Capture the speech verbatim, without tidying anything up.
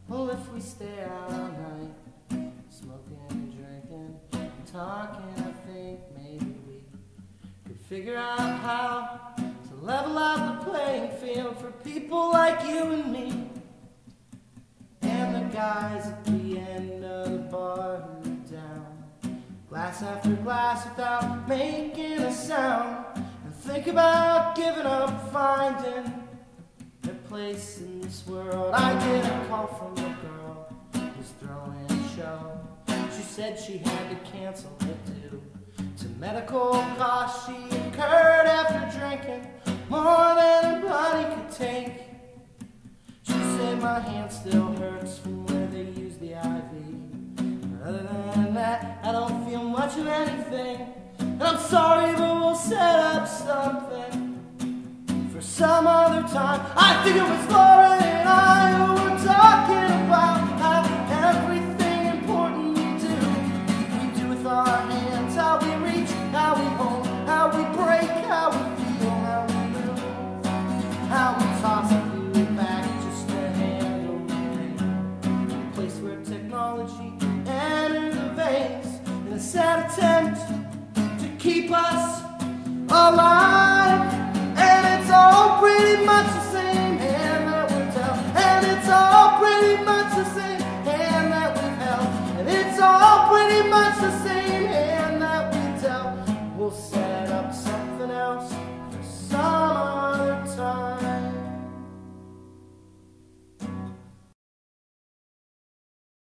Well, if we stay out all night, smoking and drinking and talking, I think maybe we could figure out how to level out the playing field for people like you and me. And the guys at the end of the bar who are down, glass after glass without making a sound, and think about giving up, finding their place in this world. I get a call from a girl who's throwing a show. She said she had to cancel it due to medical costs she incurred after drinking more than her body could take. She said my hand still hurts from where they use the I V. But other than that, I don't feel much of anything. And I'm sorry, but we'll set up something for some other time. I think it was Laura and I who were talking about how everything important we do, we do with our hands. How we reach, how we hold, how we break, how we feel, how we move, how we toss it back just to handle the pain. A place where technology enters the veins in a sad attempt to keep us alive.